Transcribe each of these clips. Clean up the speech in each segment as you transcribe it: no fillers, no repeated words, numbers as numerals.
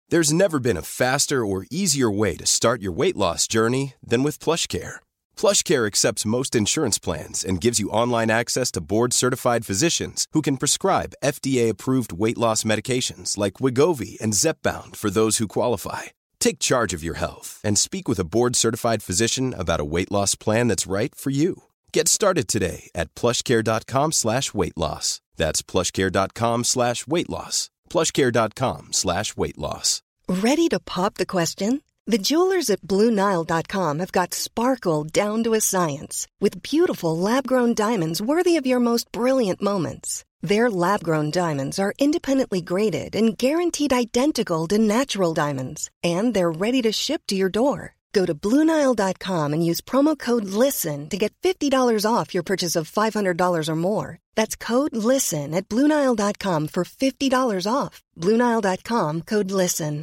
There's never been a faster or easier way to start your weight loss journey than with PlushCare. PlushCare accepts most insurance plans and gives you online access to board-certified physicians who can prescribe FDA-approved weight loss medications like Wegovy and Zepbound for those who qualify. Take charge of your health and speak with a board-certified physician about a weight loss plan that's right for you. Get started today at plushcare.com/weightloss. That's plushcare.com/weightloss. plushcare.com/weightloss. Ready to pop the question? The jewelers at BlueNile.com have got sparkle down to a science with beautiful lab-grown diamonds worthy of your most brilliant moments. Their lab-grown diamonds are independently graded and guaranteed identical to natural diamonds, and they're ready to ship to your door. Go to BlueNile.com and use promo code LISTEN to get $50 off your purchase of $500 or more. That's code LISTEN at BlueNile.com for $50 off. BlueNile.com, code LISTEN.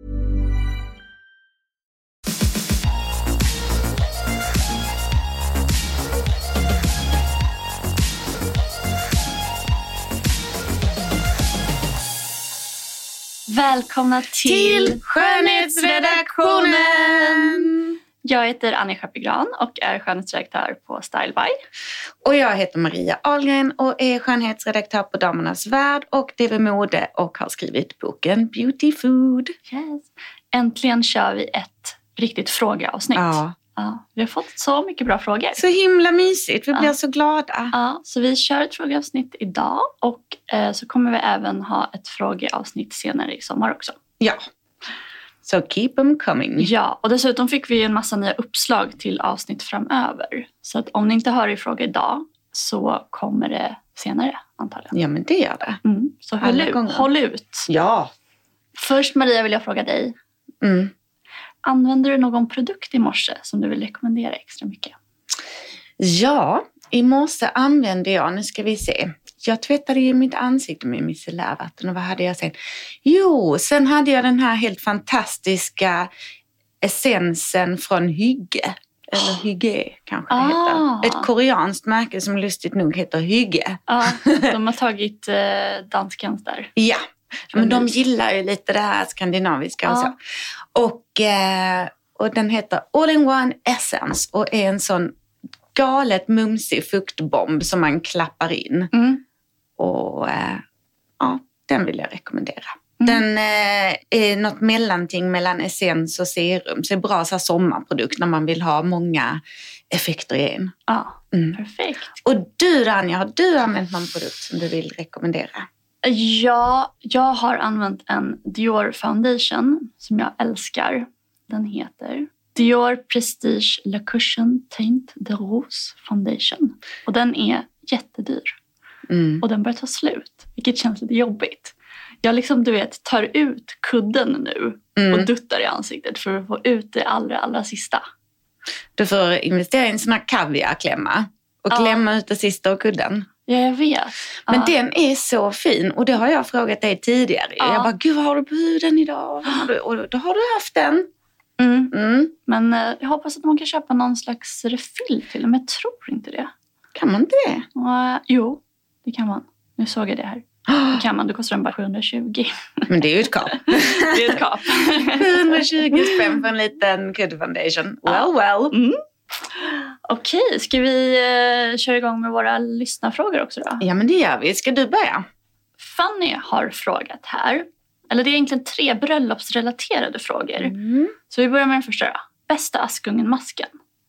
Välkomna till Skönhetsredaktionen! Jag heter Anja Schappegran och är skönhetsredaktör på Style By. Och jag heter Maria Ahlgren och är skönhetsredaktör på Damernas Värld och TV Mode och har skrivit boken Beauty Food. Yes. Äntligen kör vi ett riktigt frågeavsnitt. Ja. Ja, vi har fått så mycket bra frågor. Så himla mysigt, vi blir så glada. Ja, så vi kör ett frågeavsnitt idag och så kommer vi även ha ett frågeavsnitt senare i sommar också. Ja, so keep them coming. Ja, och dessutom fick vi en massa nya uppslag till avsnitt framöver. Så att om ni inte hör i fråga idag så kommer det senare antagligen. Ja, men det gör det. Så håll ut. Ja. Först Maria vill jag fråga dig. Använder du någon produkt i morse som du vill rekommendera extra mycket? Ja, i morse använde jag, nu ska vi se. Jag tvättade ju mitt ansikte med micellärvatten och vad hade jag sen? Jo, sen hade jag den här helt fantastiska essensen från Hygge. Eller Hygge kanske det heter. Ett koreanskt märke som lustigt nog heter Hygge. Ja, de har tagit danskans där. Ja. Men de gillar ju lite det här skandinaviska och så. Och den heter All-in-One Essence och är en sån galet mumsig fuktbomb som man klappar in. Och ja, den vill jag rekommendera. Den är något mellanting mellan essens och serum. Så det är bra så här sommarprodukt när man vill ha många effekter i en. Ja, perfekt. Och du Anja, har du använt någon produkt som du vill rekommendera? Ja, jag har använt en Dior foundation som jag älskar. Den heter Dior Prestige Le Cushion Teint de Rose Foundation. Och den är jättedyr. Och den börjar ta slut, vilket känns lite jobbigt. Jag liksom, du vet, tar ut kudden nu och duttar i ansiktet för att få ut det allra sista. Du får investera i en sån här kaviarklämma och klämma ut det sista av kudden. Ja, jag vet. Men den är så fin och det har jag frågat dig tidigare. Jag bara, gud vad har du på huden idag? Och då har du haft den. Men jag hoppas att man kan köpa någon slags refill till. Men jag tror inte det. Kan man inte det? Jo, det kan man. Nu såg jag det här. Det kan man, då kostar den bara 720. Men det är ju ett kap. Det är ett kap. 720 spänn för en liten foundation. Well. Okej, ska vi köra igång med våra lyssnarfrågor också då? Ja, men det gör vi. Ska du börja? Fanny har frågat här. Eller det är egentligen 3 bröllopsrelaterade frågor. Så vi börjar med den första då. Bästa Askungen-masken?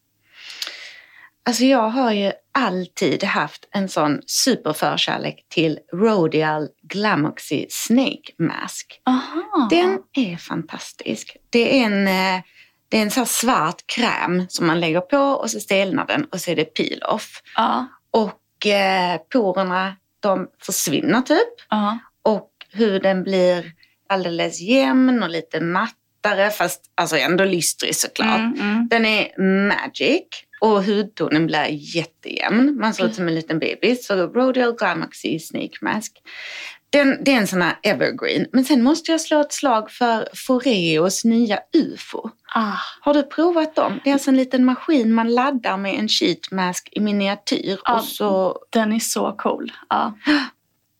Alltså jag har ju alltid haft en sån superförkärlek till Rodial Glamoxy Snake Mask. Aha. Den är fantastisk. Det är en sån här svart kräm som man lägger på och så stelnar den och så är det peel-off. Och porerna, de försvinner typ. Och huden blir alldeles jämn och lite mattare fast alltså ändå lystrig såklart. Den är magic. Och hudtonen blir jättejämn. Man ser ut som en liten baby. Så Rodial Glamoxy Snake Mask. Det är en sån här evergreen. Men sen måste jag slå ett slag för Foreos nya UFO. Har du provat dem? Det är alltså en liten maskin man laddar med en sheet mask i miniatyr. Och så... Den är så cool.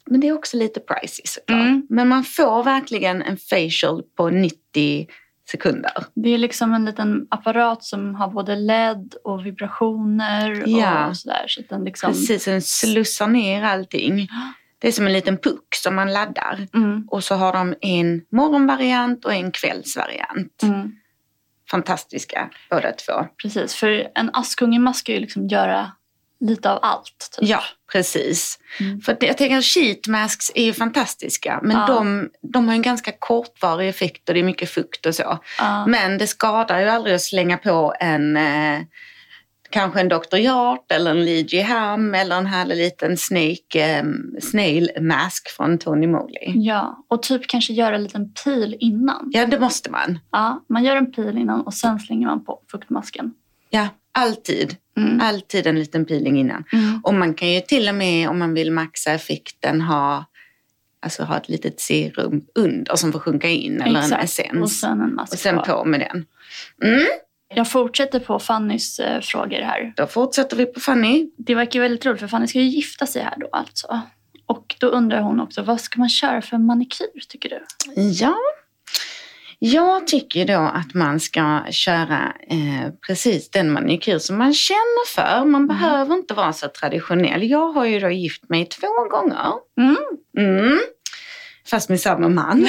Men det är också lite pricey såklart. Men man får verkligen en facial på 90 sekunder. Det är liksom en liten apparat som har både LED och vibrationer och sådär. Så den liksom... Precis, den slussar ner allting. Det är som en liten puck som man laddar. Och så har de en morgonvariant och en kvällsvariant. Fantastiska båda två. Precis, för en Askungen-mask ska ju liksom göra lite av allt. Typ. Ja, precis. För jag tänker att sheet masks är ju fantastiska. Men de har en ganska kortvarig effekt och det är mycket fukt och så. Men det skadar ju aldrig att slänga på kanske en Dr. Jart eller en Lee Ji Ham eller en härlig liten snail mask från Tony Moly. Ja, och typ kanske göra en liten pil innan. Ja, det måste man. Ja, man gör en pil innan och sen slänger man på fuktmasken. Ja, alltid. Alltid en liten peeling innan. Och man kan ju till och med, om man vill maxa effekten, ha ett litet serum under som får sjunka in. Eller en essens. Och sen en mask och sen på med den. Jag fortsätter på Fannys frågor här. Då fortsätter vi på Fanny. Det verkar väldigt roligt för Fanny ska ju gifta sig här då alltså. Och då undrar hon också, vad ska man köra för manikyr tycker du? Ja, jag tycker då att man ska köra precis den manikyr som man känner för. Man behöver inte vara så traditionell. Jag har ju då gift mig 2 gånger. Fast med samma man.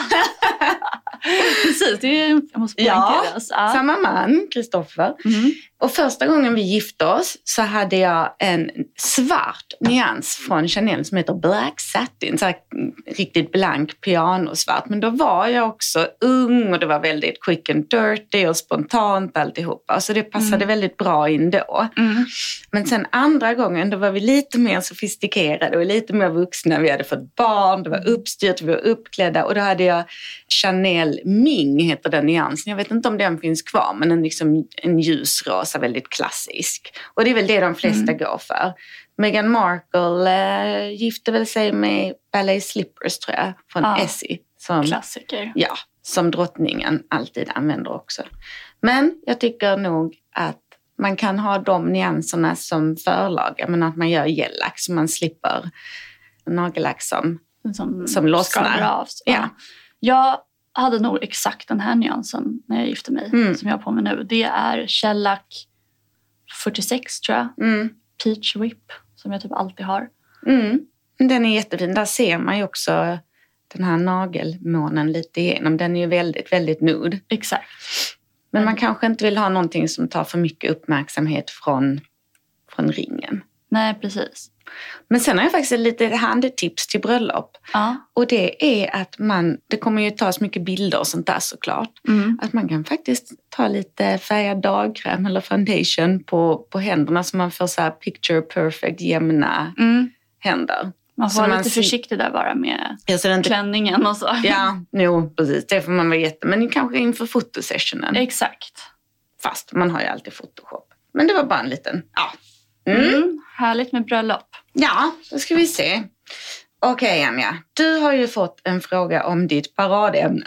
Precis, jag måste poängteras. Ja, samma man, Kristoffer. Och första gången vi gifte oss så hade jag en svart nyans från Chanel som heter Black Satin. Så här, riktigt blank pianosvart. Men då var jag också ung och det var väldigt quick and dirty och spontant alltihopa. Så det passade väldigt bra in då. Men sen andra gången då var vi lite mer sofistikerade och lite mer vuxna. Vi hade fått barn, det var uppstyrt, vi var uppklädda. Och då hade jag Chanel Ming heter den nyansen. Jag vet inte om den finns kvar, men en ljusrosa, väldigt klassisk. Och det är väl det de flesta går för. Meghan Markle gifte väl sig med Ballet Slippers tror jag, från Essie. Klassiker. Ja, som drottningen alltid använder också. Men jag tycker nog att man kan ha de nyanserna som förlaga, men att man gör gellack så man slipper nagellack som lossnar. Av. Ja. Jag hade nog exakt den här nyansen när jag gifte mig som jag har på mig nu. Det är shellack 46 tror jag. Peach Whip som jag typ alltid har. Den är jättefin. Där ser man ju också den här nagelmånen lite igenom. Den är ju väldigt, väldigt nude. Exakt. Men man kanske inte vill ha någonting som tar för mycket uppmärksamhet från ringen. Nej, precis. Men sen har jag faktiskt lite handtips till bröllop. Och det är att det kommer ju tas mycket bilder och sånt där såklart. Att man kan faktiskt ta lite färgad dagkräm eller foundation på händerna så man får så här picture perfect jämna händer. Man får vara lite försiktig där bara med klänningen och så. Ja, precis. Det får man vara men kanske inför fotosessionen. Exakt. Fast man har ju alltid Photoshop. Men det var bara en liten, Härligt med bröllop. Ja, då ska vi se. Okej, Anja. Du har ju fått en fråga om ditt paradämne.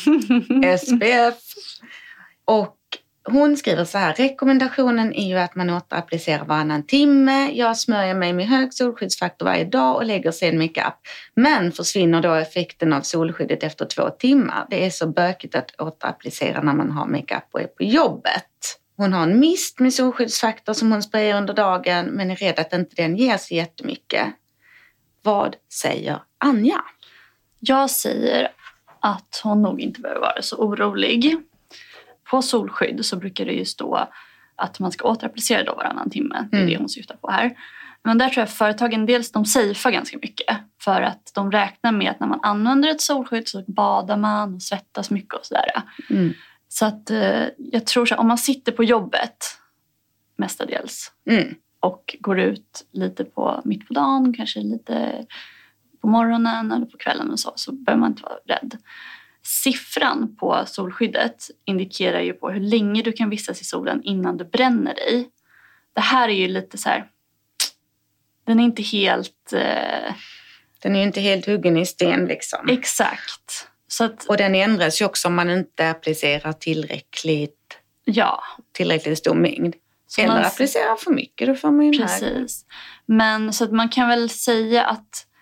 SPF. Och hon skriver så här. Rekommendationen är ju att man återapplicerar varannan timme. Jag smörjer mig med hög solskyddsfaktor varje dag och lägger sen makeup. Men försvinner då effekten av solskyddet efter 2 timmar. Det är så bökigt att återapplicera när man har makeup och är på jobbet. Hon har en mist med solskyddsfaktor som hon sprayar under dagen men är rädd att inte den ger sig jättemycket. Vad säger Anja? Jag säger att hon nog inte behöver vara så orolig. På solskydd så brukar det ju stå att man ska återapplicera då varannan timme. Det är det hon syftar på här. Men där tror jag företagen dels de safear ganska mycket. För att de räknar med att när man använder ett solskydd så badar man och svettas mycket och sådär. Så att jag tror så om man sitter på jobbet mestadels och går ut lite mitt på dagen, kanske lite på morgonen eller på kvällen och så behöver man inte vara rädd. Siffran på solskyddet indikerar ju på hur länge du kan vistas i solen innan du bränner dig. Det här är ju lite så här, den är inte helt... Den är ju inte helt huggen i sten liksom. Exakt. Och den ändras ju också om man inte applicerar tillräckligt stor mängd. Eller applicerar för mycket, då får man ju precis. Men så att man kan väl säga att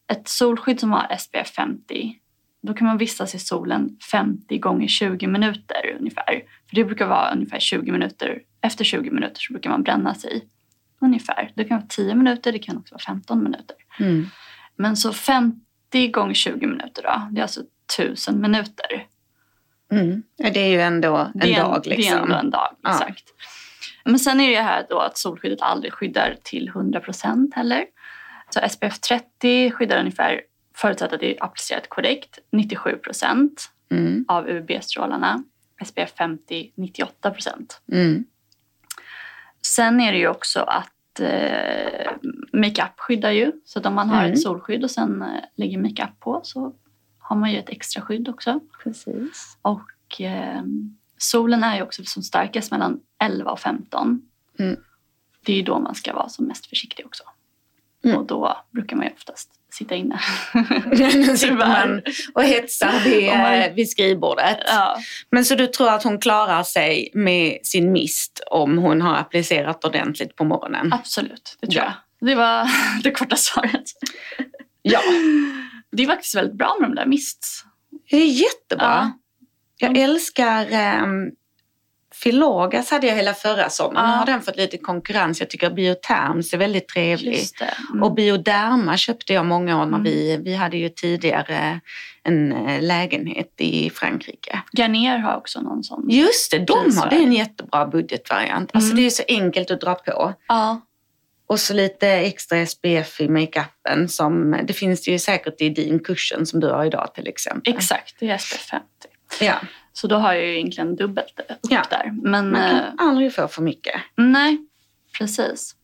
ett solskydd som har SPF 50, då kan man vistas i solen 50 gånger 20 minuter ungefär. För det brukar vara ungefär 20 minuter. Efter 20 minuter så brukar man bränna sig ungefär. Det kan vara 10 minuter, det kan också vara 15 minuter. Men så 50 gånger 20 minuter då, det är alltså 1000 minuter. Ja, det är ju ändå en dag liksom. Det är ändå en dag, exakt. Men sen är det här då att solskyddet aldrig skyddar till 100% heller. Så SPF 30 skyddar ungefär, förutsatt att det är applicerat korrekt, 97% av UVB-strålarna. SPF 50, 98%. Sen är det ju också att makeup skyddar ju. Så att om man har ett solskydd och sen lägger makeup på så har man ju ett extra skydd också. Precis. Och solen är ju också som starkast mellan 11 och 15. Det är ju då man ska vara som mest försiktig också. Och då brukar man ju oftast sitta inne. Nu sitter man och hetsar vid skrivbordet. Ja. Men så du tror att hon klarar sig med sin mist om hon har applicerat ordentligt på morgonen? Absolut, det tror jag. Det var det korta svaret. Ja. Det är faktiskt väldigt bra med de där mists. Det är jättebra. Ja. Jag älskar Filogas hade jag hela förra sommaren. Nu har den fått lite konkurrens. Jag tycker Bioterms är väldigt trevlig. Och Bioderma köpte jag många år när vi hade ju tidigare en lägenhet i Frankrike. Garnier har också någon sån. Just det, det är en jättebra budgetvariant. Alltså det är så enkelt att dra på. Ja. Och så lite extra SPF i makeupen som det finns ju säkert i din cushion som du har idag till exempel. Exakt, det är SPF 50. Ja. Så då har jag ju egentligen dubbelt upp där. Men man kan aldrig få för mycket. Nej, precis.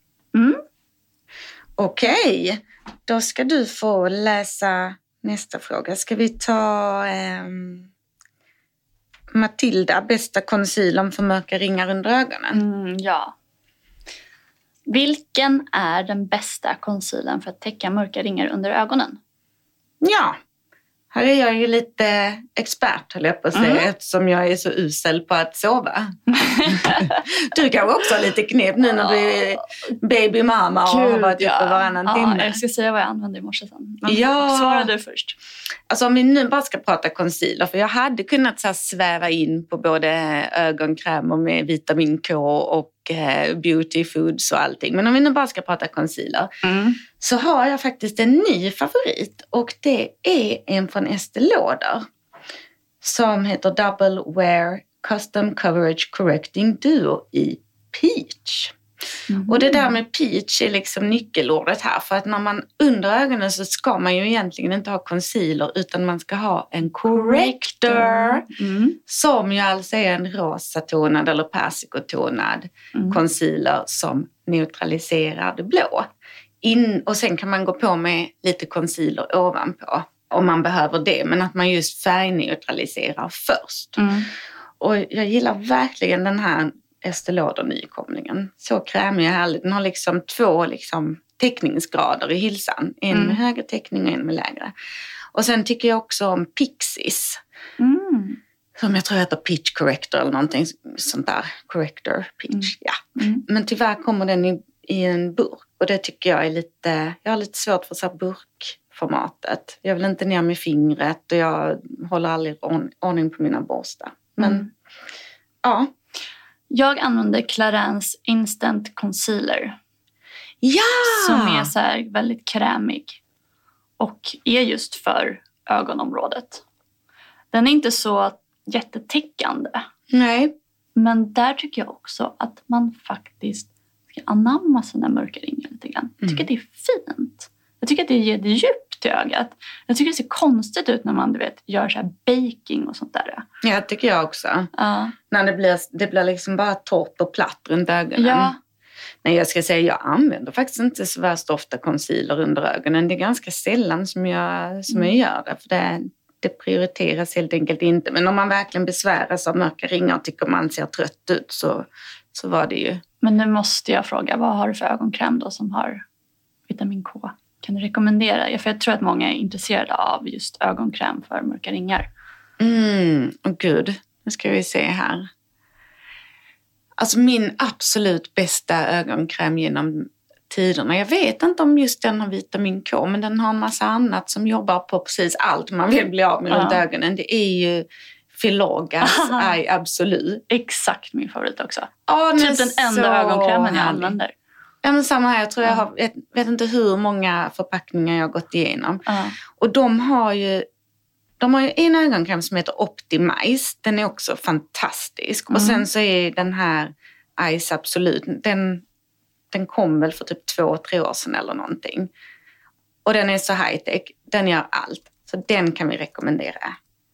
Okej, då ska du få läsa nästa fråga. Ska vi ta Matilda, bästa concealern för mörka ringar under ögonen? Ja. Vilken är den bästa concealern för att täcka mörka ringar under ögonen? Ja, här är jag ju lite expert, höll jag på att säga, eftersom jag är så usel på att sova. Du kan också ha lite knep nu när du är babymamma och har varit uppe varannan timme. Jag ska säga vad jag använde i morse sen. Men svara du först. Alltså om vi nu bara ska prata concealer, för jag hade kunnat så här sväva in på både ögonkrämer med vitamin K och beauty foods och allting. Men om vi nu bara ska prata concealer så har jag faktiskt en ny favorit. Och det är en från Estée Lauder som heter Double Wear Custom Coverage Correcting Duo i Peach. Och det där med peach är liksom nyckelordet här. För att när man under ögonen så ska man ju egentligen inte ha concealer utan man ska ha en corrector. Som ju alltså är en rosatonad eller persikotonad concealer som neutraliserar det blå. Och sen kan man gå på med lite concealer ovanpå om man behöver det. Men att man just färgneutraliserar först. Och jag gillar verkligen den här Estée Lauder nykomlingen. Så krämig och härlig. Den har liksom 2 täckningsgrader i hylsan. En med högre täckning och en med lägre. Och sen tycker jag också om Pixies. Som jag tror heter Peach Corrector eller någonting sånt där. Corrector, Peach, ja. Men tyvärr kommer den i en burk. Och det tycker jag är lite... Jag har lite svårt för så här burkformatet. Jag vill inte ner med fingret och jag håller aldrig ordning på mina borstar. Men ja... Jag använder Clarins Instant Concealer. Ja! Som är så här väldigt krämig. Och är just för ögonområdet. Den är inte så jättetäckande. Nej. Men där tycker jag också att man faktiskt ska anamma sina mörka ringar lite grann. Jag tycker att det är fint. Jag tycker att det ger det djup till ögat. Jag tycker det ser konstigt ut när man gör så här baking och sånt där. Ja, det tycker jag också. När det blir liksom bara torrt och platt runt ögonen. Ja. Nej, jag ska säga jag använder faktiskt inte så värst ofta concealer under ögonen. Det är ganska sällan som jag gör det. För det prioriteras helt enkelt inte. Men om man verkligen besväras av mörka ringar och tycker man ser trött ut så var det ju. Men nu måste jag fråga, vad har du för ögonkräm då som har vitamin K? Kan du rekommendera? För jag tror att många är intresserade av just ögonkräm för mörka ringar. Åh gud, nu ska vi se här. Alltså min absolut bästa ögonkräm genom tiderna. Jag vet inte om just den har vitamin K, men den har en massa annat som jobbar på precis allt man vill bli av med runt ögonen. Det är ju Filorgas Eye Absolut. Exakt min favorit också. Typ den enda ögonkrämen jag använder. Ja, men samma här. Jag tror jag vet inte hur många förpackningar jag har gått igenom. Och de har ju en ögonkräm som heter Optimize. Den är också fantastisk. Och sen så är den här Eyes Absolut, den kom väl för typ 2-3 år sedan eller någonting. Och den är så high-tech. Den gör allt. Så den kan vi rekommendera.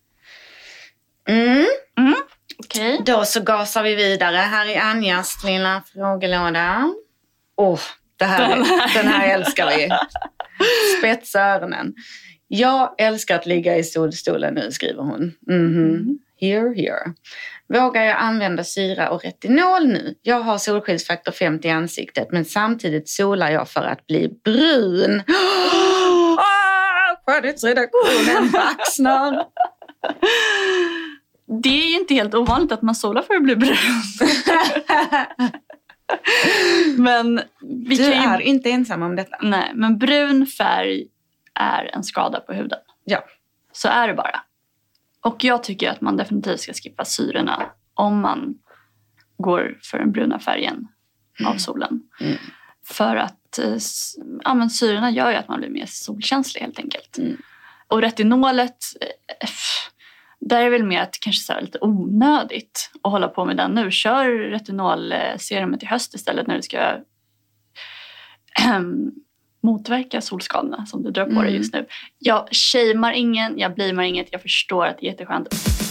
Okay. Då så gasar vi vidare. Här är Anjas lilla frågelåda. Den här älskar vi. Spetsa öronen. Jag älskar att ligga i solstolen nu, skriver hon. Here. Vågar jag använda syra och retinol nu? Jag har solskyddsfaktor 50 i ansiktet, men samtidigt solar jag för att bli brun. Skönhetsredaktionen baxnar. Det är ju inte helt ovanligt att man solar för att bli brun. Men du är inte ensam om detta. Nej, men brun färg är en skada på huden. Ja. Så är det bara. Och jag tycker att man definitivt ska skippa syrorna om man går för den bruna färgen av solen. För att syrorna gör ju att man blir mer solkänslig helt enkelt. Och retinolet, där är väl mer att kanske så här lite onödigt att hålla på med den nu. Kör retinolserumet i höst istället när du ska motverka solskadorna som du drar på dig just nu. Jag shamear ingen, jag blamar inget. Jag förstår att det är jätteskönt.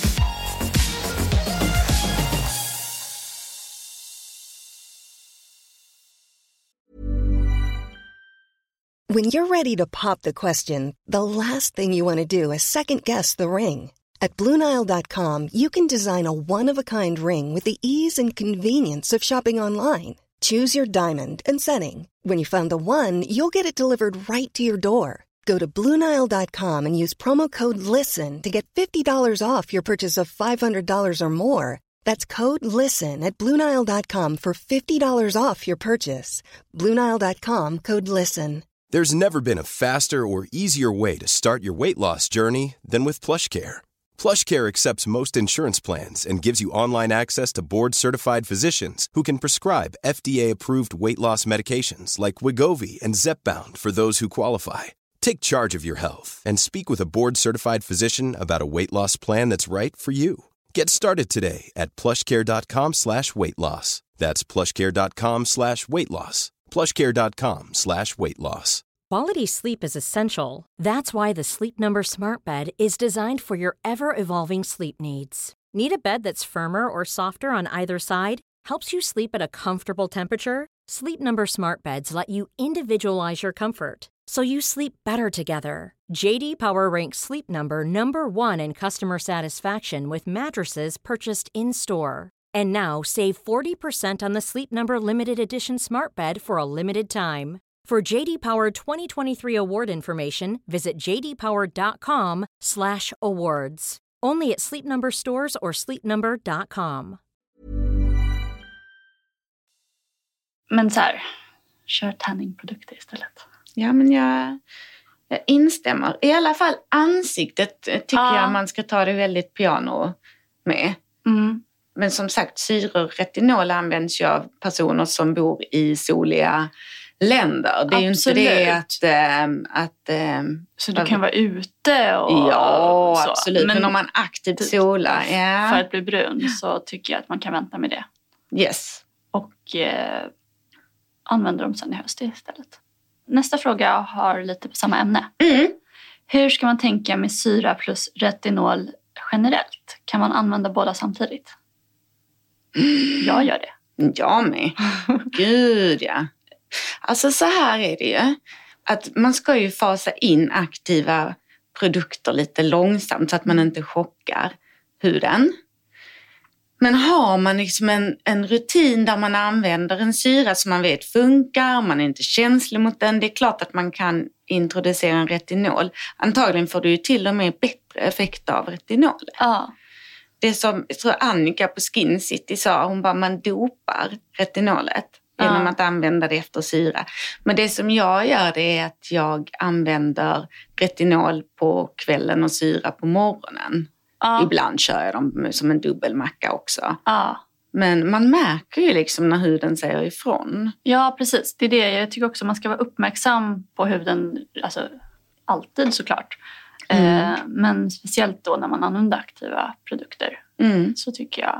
When you're ready to pop the question, the last thing you want to do is second-guess the ring. At BlueNile.com, you can design a one-of-a-kind ring with the ease and convenience of shopping online. Choose your diamond and setting. When you find the one, you'll get it delivered right to your door. Go to BlueNile.com and use promo code LISTEN to get $50 off your purchase of $500 or more. That's code LISTEN at BlueNile.com for $50 off your purchase. BlueNile.com, code LISTEN. There's never been a faster or easier way to start your weight loss journey than with PlushCare. PlushCare accepts most insurance plans and gives you online access to board-certified physicians who can prescribe FDA-approved weight loss medications like Wegovy and Zepbound for those who qualify. Take charge of your health and speak with a board-certified physician about a weight loss plan that's right for you. Get started today at plushcare.com/weightloss. That's plushcare.com/weightloss. plushcare.com/weightloss. Quality sleep is essential. That's why the Sleep Number Smart Bed is designed for your ever-evolving sleep needs. Need a bed that's firmer or softer on either side? Helps you sleep at a comfortable temperature? Sleep Number Smart Beds let you individualize your comfort, so you sleep better together. JD Power ranks Sleep Number #1 in customer satisfaction with mattresses purchased in-store. And now, save 40% on the Sleep Number Limited Edition Smart Bed for a limited time. For JD Power 2023 award information, visit jdpower.com/awards. Only at Sleep Number stores or sleepnumber.com. Men så här, kör tanningprodukter istället. Ja, men jag instämmer. I alla fall ansiktet tycker jag man ska ta det väldigt piano med. Men som sagt, syre och retinol används ju av personer som bor i soliga länder. Det är ju inte det att så du kan vara ute och ja, så. Absolut. Men om man aktivt solar för att bli brun så tycker jag att man kan vänta med det. Yes. Och använder dem sen i höst istället. Nästa fråga har lite på samma ämne. Hur ska man tänka med syra plus retinol generellt? Kan man använda båda samtidigt? Jag gör det. Jag med. Gud, ja. Alltså så här är det ju. Att man ska ju fasa in aktiva produkter lite långsamt så att man inte chockar huden. Men har man liksom en rutin där man använder en syra som man vet funkar, man är inte känslig mot den, det är klart att man kan introducera en retinol. Antagligen får du ju till och med bättre effekt av retinol. Ja. Det som jag tror Annika på Skin City sa, hon bara man dopar retinolet. genom att använda det efter syra. Men det som jag gör, det är att jag använder retinol på kvällen och syra på morgonen. Ibland kör jag dem som en dubbelmacka också. Men man märker ju liksom när huden säger ifrån. Ja, precis. Det är det. Jag tycker också man ska vara uppmärksam på huden, alltså alltid såklart. Men speciellt då när man använder aktiva produkter. Så tycker jag.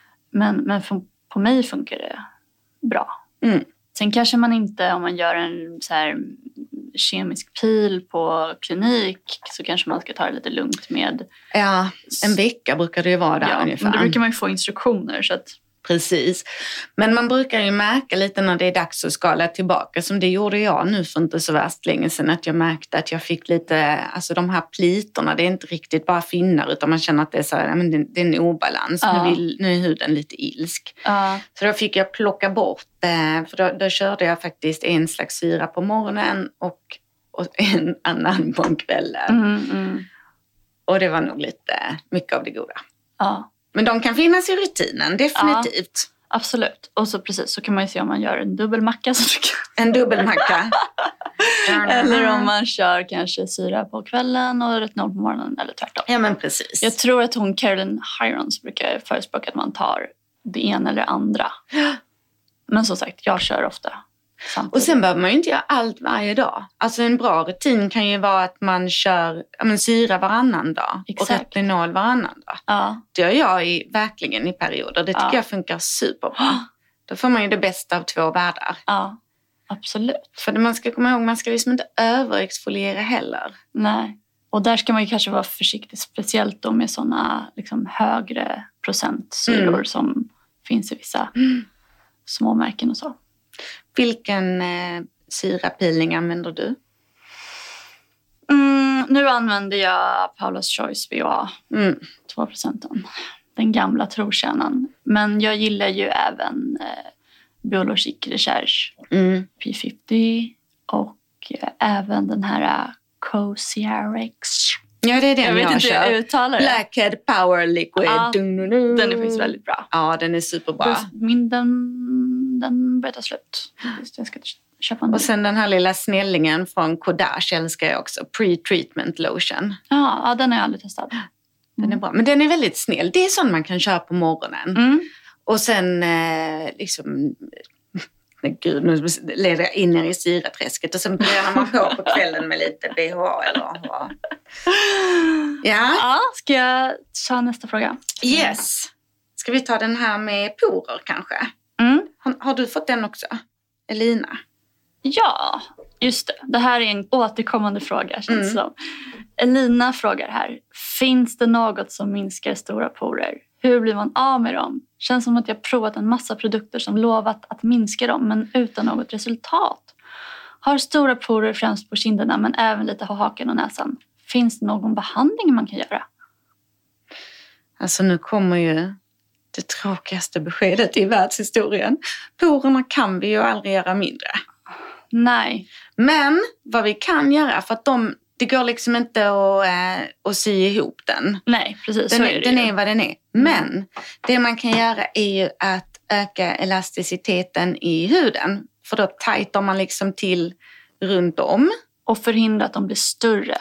Men på mig funkar det bra. Sen kanske man inte, om man gör en så här kemisk pil på klinik, så kanske man ska ta det lite lugnt med... Ja, en vecka brukar det ju vara där ungefär. Men då brukar man ju få instruktioner så att... Precis. Men man brukar ju märka lite när det är dags att skala tillbaka. Som det gjorde jag nu för inte så värst länge sedan. Att jag märkte att jag fick lite, alltså de här plitorna, det är inte riktigt bara finnar. Utan man känner att det är så här, men det är en obalans. Nu är huden lite ilsk. Så då fick jag plocka bort det. För då körde jag faktiskt en slags syra på morgonen och en annan på kvällen. Och det var nog lite mycket av det goda. Men de kan finnas i rutinen, definitivt. Absolut. Och så precis, så kan man ju se om man gör en dubbelmacka. En dubbelmacka. Eller om man kör kanske syra på kvällen och retinol på morgonen, eller tvärtom. Ja, men precis. Jag tror att hon, Caroline Hirons, brukar förespråka att man tar det ena eller andra. Men som sagt, jag kör ofta samtidigt. Och sen behöver man ju inte göra allt varje dag. Alltså en bra rutin kan ju vara att man kör syra varannan dag. Exakt. Och retinol varannan dag. Det gör jag verkligen i perioder. Det tycker jag funkar superbra. Då får man ju det bästa av två världar. Ja, absolut. För man ska komma ihåg, man ska liksom inte överexfoliera heller. Nej. Och där ska man ju kanske vara försiktig, speciellt då med sådana liksom högre procentsyror som finns i vissa små märken och så. Vilken syrapilning använder du? Nu använder jag Paula's Choice VA 2%. Den gamla trotjänaren. Men jag gillar ju även Biologique Recherche P50 och även den här COSRX. Ja, det är den jag vet inte hur jag uttalar det. Blackhead Power Liquid. Den är faktiskt väldigt bra. Ja, den är superbra. Den börjar ta slut. Jag ska köpa en. Och sen den här lilla snällingen från Kodach älskar jag också. Pre-treatment lotion. Ja, den har jag aldrig testat. Den är bra. Men den är väldigt snäll. Det är sån man kan köra på morgonen. Och sen liksom... Gud, nu leder jag in i syraträsket. Och sen börjar man på kvällen med lite BHA eller vad. Ja, ska jag ta nästa fråga? Yes. Ska vi ta den här med porer kanske? Har du fått den också? Elina? Ja, just det. Det här är en återkommande fråga, känns som. Elina frågar här. Finns det något som minskar stora porer? Hur blir man av med dem? Känns som att jag provat en massa produkter som lovat att minska dem, men utan något resultat. Har stora porer främst på kinderna, men även lite på haken och näsan. Finns det någon behandling man kan göra? Alltså nu kommer ju det tråkigaste beskedet i världshistorien. Porerna kan vi ju aldrig göra mindre. Nej. Men vad vi kan göra, för att det går liksom inte att sy ihop den. Nej, precis. Den är vad den är. Men det man kan göra är ju att öka elasticiteten i huden. För då tajtar man liksom till runt om. Och förhindra att de blir större.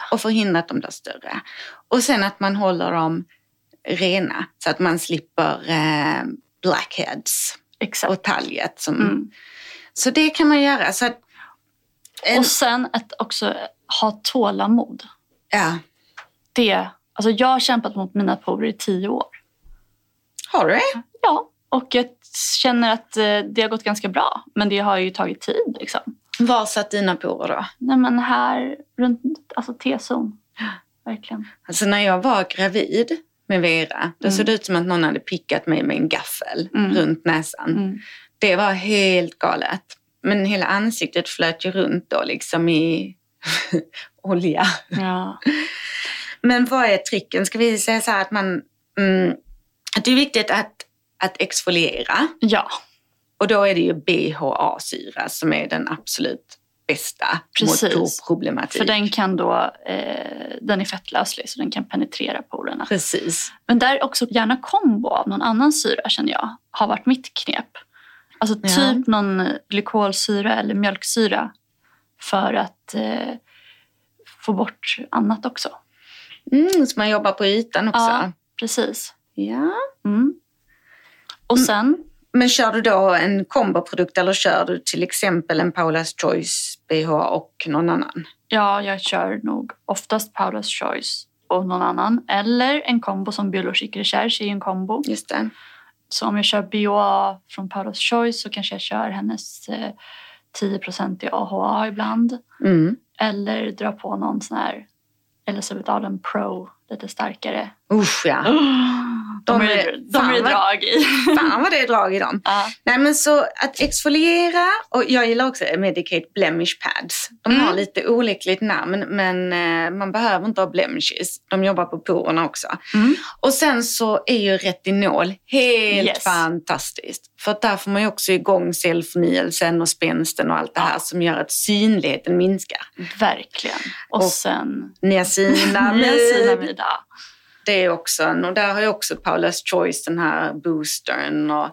Och sen att man håller dem rena. Så att man slipper blackheads. Exakt. Och talget. Så det kan man göra. Så att, och sen att också ha tålamod. Ja. Alltså jag har kämpat mot mina porer i 10 år. Har du det? Ja, och jag känner att det har gått ganska bra. Men det har ju tagit tid liksom. Var satt dina porer då? Nej, men här runt, alltså T-zon. Verkligen. Alltså när jag var gravid med Vera, då såg det ut som att någon hade pickat mig med en gaffel runt näsan. Det var helt galet. Men hela ansiktet flöt ju runt då liksom i olja. Ja. Men vad är tricken? Ska vi säga så här att att det är viktigt att exfoliera. Ja. Och då är det ju BHA-syra som är den absolut bästa mot porproblematik. För den kan då, den är fettlöslig så den kan penetrera porerna. Precis. Men där också gärna kombo av någon annan syra känner jag har varit mitt knep. Alltså typ någon glykolsyra eller mjölksyra för att få bort annat också. Så man jobbar på ytan också. Ja, precis. Ja. Och sen... Men kör du då en komboprodukt eller kör du till exempel en Paula's Choice BH och någon annan? Ja, jag kör nog oftast Paula's Choice och någon annan. Eller en kombo som Biologique Recherche är en kombo. Just det. Så om jag kör BOA från Paula's Choice så kanske jag kör hennes 10% i AHA ibland. Eller dra på någon sån här Elizabeth Arden Pro, lite starkare. Usch ja. De är drag i. Fan vad det är drag i dem. Nej men så att exfoliera, och jag gillar också Medicate Blemish Pads. De har lite olyckligt namn, men man behöver inte ha blemishes. De jobbar på porerna också. Och sen så är ju retinol helt fantastiskt. För att där får man ju också igång cellförnyelsen och spänsten och allt det här som gör att synligheten minskar. Verkligen. Och sen niacinamid. Det är också, och där har ju också Paula's Choice, den här boostern, och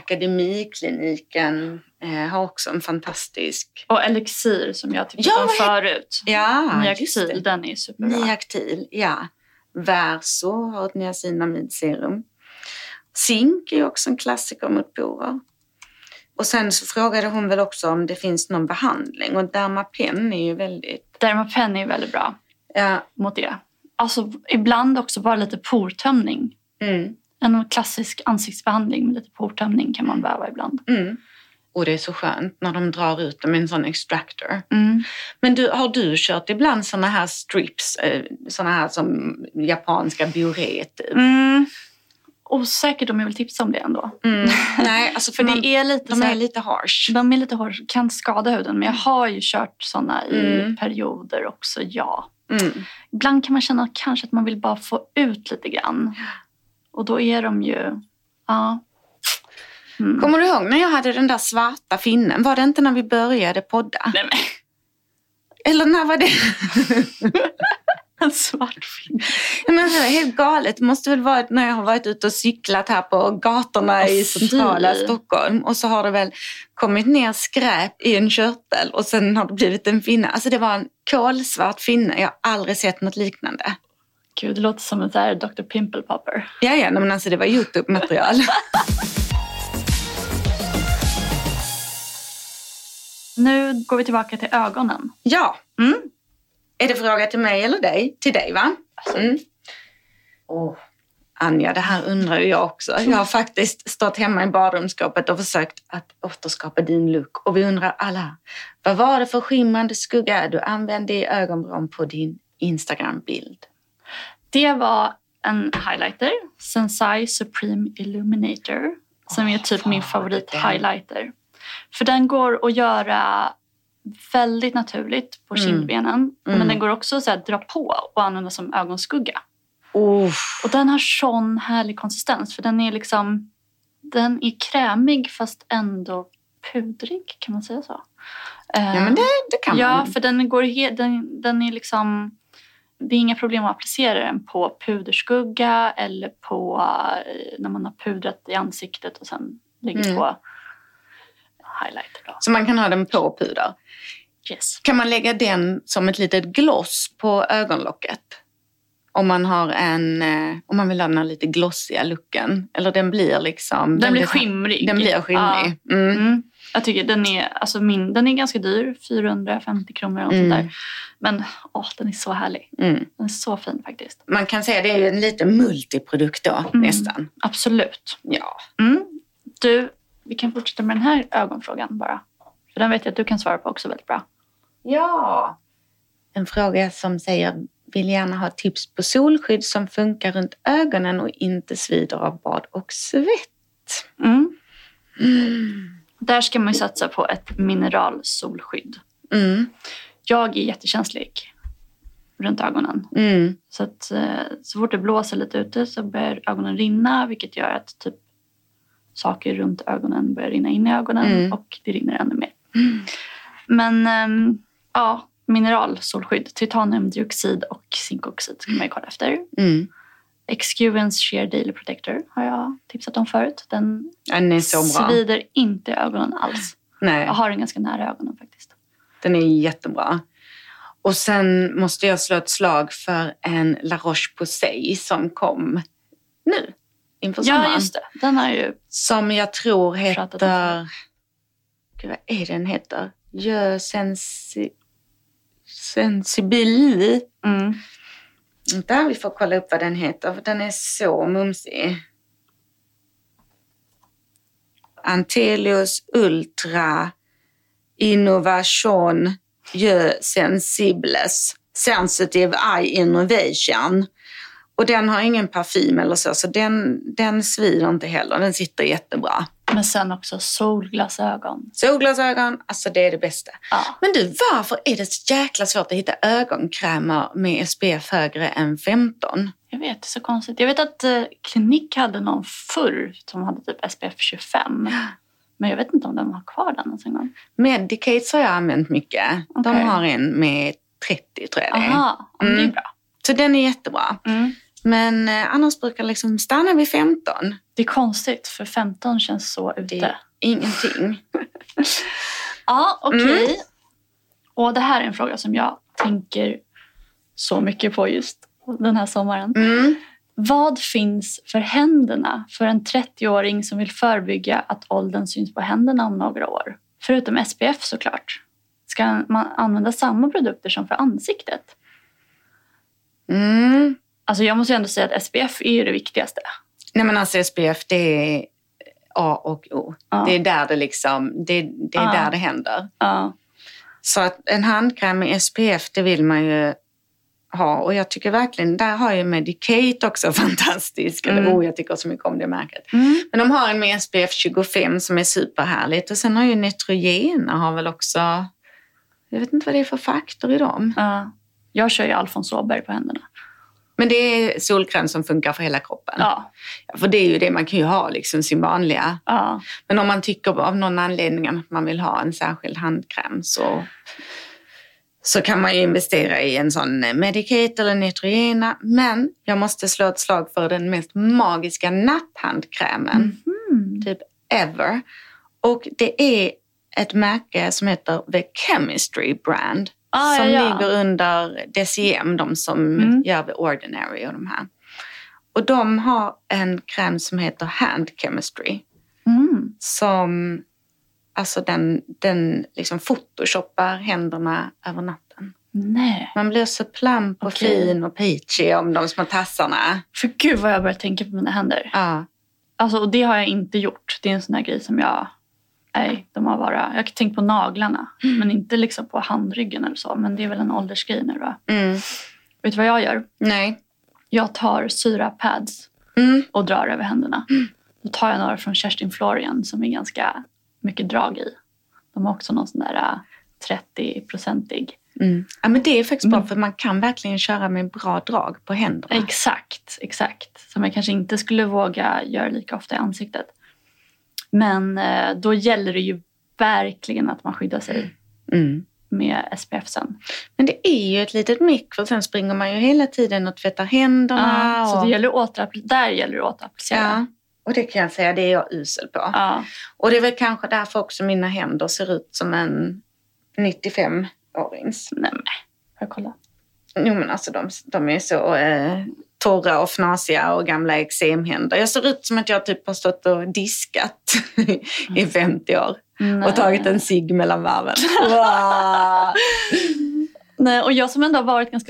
Akademikliniken har också en fantastisk... Och Elixir som jag tyckte om förut. Ja, Niactil, den är superbra. Niactil, ja. Verso har ett niacinamidserum. Zink är också en klassiker mot porer. Och sen så frågade hon väl också om det finns någon behandling, och Dermapen är ju väldigt... Dermapen är ju väldigt bra mot det. Alltså ibland också bara lite portömning. En klassisk ansiktsbehandling med lite portömning kan man behöva ibland. Och det är så skönt när de drar ut dem i en sån extractor. Men har du kört ibland såna här strips, såna här som japanska Bioret? Osäkert om jag vill tipsa om det ändå. Nej, alltså för det är lite de är lite harsh. De är lite harsh, kan skada huden. Men jag har ju kört såna i perioder också, Ibland kan man känna kanske att man vill bara få ut lite grann. Och då är de ju... Kommer du ihåg när jag hade den där svarta finnen? Var det inte när vi började podda? Nej, men... Eller när var det? En svart finne. Men det är helt galet. Det måste väl vara när jag har varit ute och cyklat här på gatorna i centrala Stockholm. Och så har det väl kommit ner skräp i en körtel. Och sen har det blivit en finne. Alltså det var en kolsvart finne. Jag har aldrig sett något liknande. Gud, det låter som en sån här Dr. Pimple Popper. Ja, men alltså det var YouTube-material. Nu går vi tillbaka till ögonen. Ja. Är det fråga till mig eller dig? Till dig, va? Anja, det här undrar jag också. Jag har faktiskt stått hemma i badrumsskåpet och försökt att återskapa din look. Och vi undrar alla, vad var det för skimrande skugga du använde i ögonvrån på din Instagram-bild? Det var en highlighter, Sensai Supreme Illuminator, som är typ min favorit highlighter. För den går att göra väldigt naturligt på kindbenen. Men den går också så här, dra på och använda som ögonskugga. Och den har sån härlig konsistens. För den är liksom... Den är krämig fast ändå pudrig, kan man säga så? Ja, men det kan man. Ja, för den går... Den är liksom... Det är inga problem att applicera den på puderskugga eller på när man har pudrat i ansiktet och sen lägger på highlighter då. Så man kan ha den på puder? Yes. Kan man lägga den som ett litet gloss på ögonlocket? Om man har om man vill ha den här lite glossiga looken. Eller den blir liksom... Den blir skimrig. Den blir skimrig. Jag tycker den är ganska dyr. 450 kronor eller sånt där. Men den är så härlig. Den är så fin faktiskt. Man kan säga att det är en liten multiprodukt då, nästan. Absolut. Ja. Du, vi kan fortsätta med den här ögonfrågan bara. För den vet jag att du kan svara på också väldigt bra. Ja. En fråga som säger, vill gärna ha tips på solskydd som funkar runt ögonen och inte svider av bad och svett. Där ska man ju satsa på ett mineralsolskydd. Jag är jättekänslig runt ögonen. Så att så fort det blåser lite ute så börjar ögonen rinna. Vilket gör att typ saker runt ögonen börjar rinna in i ögonen. Och det rinner ännu mer. Men mineralsolskydd. Titaniumdioxid och zinkoxid ska man ju kolla efter. Experience Sheer Daily Protector har jag tipsat om förut. Den är så bra. Svider inte i ögonen alls. Nej. Jag har den ganska nära ögonen faktiskt. Den är jättebra. Och sen måste jag slå ett slag för en La Roche-Posay som kom nu inför sommaren. Ja, just det. Den har ju... Som jag tror heter... Gud, vad är den heter? Sensibili. Där vi får kolla upp vad den heter. För den är så mumsig. Antelius Ultra Innovation Sensibles Sensitive Eye Innovation. Och den har ingen parfym eller så den svider inte heller. Den sitter jättebra. Men sen också solglasögon. Solglasögon, alltså det är det bästa. Ja. Men du, varför är det så jäkla svårt att hitta ögonkrämer med SPF högre än 15? Jag vet, det är så konstigt. Jag vet att Clinique hade någon förr som hade typ SPF 25. Men jag vet inte om de har kvar den någon gång. Medicates har jag använt mycket. Okay. De har en med 30 tror jag det är. Aha, det är bra. Så den är jättebra. Men annars brukar liksom stanna vid 15. Det är konstigt, för 15 känns så ute. Det är ingenting. Ja, okej. Och det här är en fråga som jag tänker så mycket på just den här sommaren. Vad finns för händerna för en 30-åring som vill förebygga att åldern syns på händerna om några år? Förutom SPF såklart. Ska man använda samma produkter som för ansiktet? Alltså jag måste ju ändå säga att SPF är ju det viktigaste. Nej men alltså SPF det är A och O. Ja. Det är där det liksom, det är där det händer. Ja. Så att en handkräm med SPF det vill man ju ha. Och jag tycker verkligen, där har ju Medicate också fantastisk. Jag tycker så mycket om det märket. Men de har en med SPF 25 som är superhärligt. Och sen har ju Neutrogena har väl också, jag vet inte vad det är för faktor i dem. Ja. Jag kör ju Alfons Åberg på händerna. Men det är solkräm som funkar för hela kroppen. Ja. För det är ju det man kan ju ha, liksom sin vanliga. Ja. Men om man tycker av någon anledning att man vill ha en särskild handkräm så kan man ju investera i en sån Medicate eller Neutrogena. Men jag måste slå ett slag för den mest magiska natthandkrämen. Typ ever. Och det är ett märke som heter The Chemistry Brand. Som ligger under DCM, de som gör The Ordinary och de här. Och de har en kräm som heter Hand Chemistry. Som, alltså den liksom photoshoppar händerna över natten. Nej. Man blir så plump och fin och peachy om de små tassarna. För gud vad jag börjar tänka på mina händer. Ja. Alltså, och det har jag inte gjort. Det är en sån här grej som jag... Nej, de har bara... Jag har tänkt på naglarna. Men inte liksom på handryggen eller så. Men det är väl en åldersgrej nu då. Vet du vad jag gör? Nej. Jag tar syrapads och drar över händerna. Då tar jag några från Kerstin Florian som är ganska mycket drag i. De har också någon sån där 30-procentig. Ja, men det är faktiskt bra för man kan verkligen köra med bra drag på händerna. Exakt. Som jag kanske inte skulle våga göra lika ofta i ansiktet. Men då gäller det ju verkligen att man skyddar sig med SPF sen. Men det är ju ett litet mick för sen springer man ju hela tiden och tvättar händerna. Så det gäller där gäller det att återapplicera. Ja, och det kan jag säga, det är jag usel på. Ja. Och det är väl kanske därför också mina händer ser ut som en 95-årings. Nej men, får jag kolla? Jo men alltså de är så torra och fnasiga och gamla eksemhänder. Jag ser ut som att jag typ har stått och diskat i 50 år. Och tagit en cigg mellan varven. Wow. Nej, och jag som ändå har varit ganska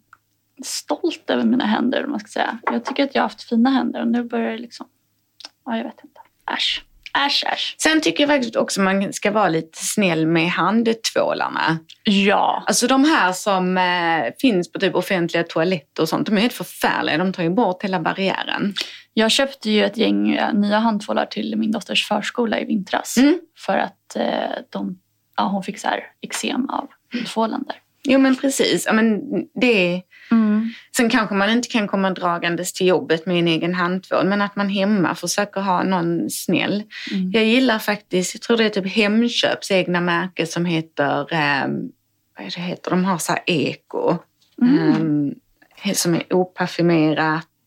stolt över mina händer, om man ska säga. Jag tycker att jag har haft fina händer och nu börjar det liksom... Ja, jag vet inte. Äsch. Sen tycker jag faktiskt också man ska vara lite snäll med handtvålarna. Ja. Alltså de här som finns på typ offentliga toaletter och sånt, de är helt förfärliga. De tar ju bort hela barriären. Jag köpte ju ett gäng nya handtvålar till min dotters förskola i vintras. För att hon fick så här eksem av tvålen där. Jo men precis. Ja, men det är... Sen kanske man inte kan komma dragandes till jobbet med en egen handtvål, men att man hemma försöker ha någon snäll. Jag gillar faktiskt, jag tror det är typ Hemköps egna märke som heter, vad är det heter? De har så här eko som är oparfumerat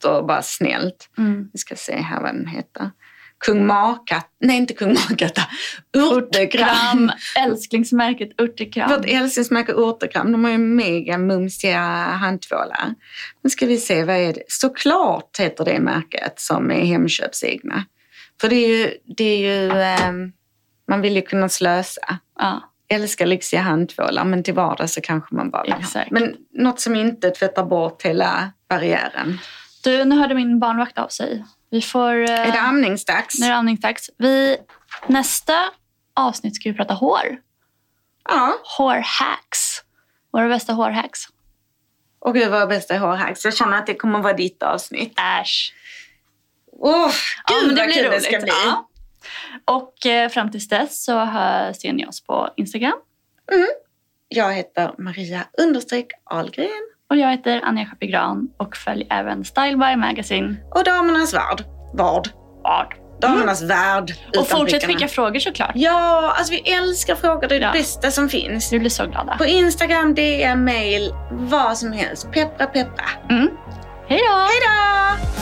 sött och bara snällt. Vi ska se här vad den heter. Kung Markatta. Nej, inte Kung Markatta. Urtekram. Älsklingsmärket Urtekram. Vårt älsklingsmärke Urtekram. De har ju mega mumsiga handtvålar. Nu ska vi se, vad är det? Såklart heter det märket som är Hemköpsegna. För det är ju man vill ju kunna slösa. Ja. Älskar lyxiga handtvålar, men till vardag så kanske man bara vill ha. Men något som inte tvättar bort hela barriären. Du, nu hörde min barnvakt av sig. Vi får... Är det amningsdags? Nu är det amningsdags. Nästa avsnitt ska vi prata hår. Ja. Hårhacks. Våra bästa hårhacks. Och gud, våra bästa hårhacks. Jag känner att det kommer vara ditt avsnitt. Äsch. Gud, vad kul det ska bli. Ja. Och fram tills dess så ser ni oss på Instagram. Jag heter Maria_Ahlgren. Och jag heter Anja Schapigran. Och följ även Style by Magazine. Och Damernas Värld. Damernas Värld. Och fortsätt skicka frågor såklart. Ja, alltså vi älskar frågor. Det är det bästa som finns. Vi blir så glada. På Instagram, DM, mail, vad som helst. Peppra. Hej då! Hej då!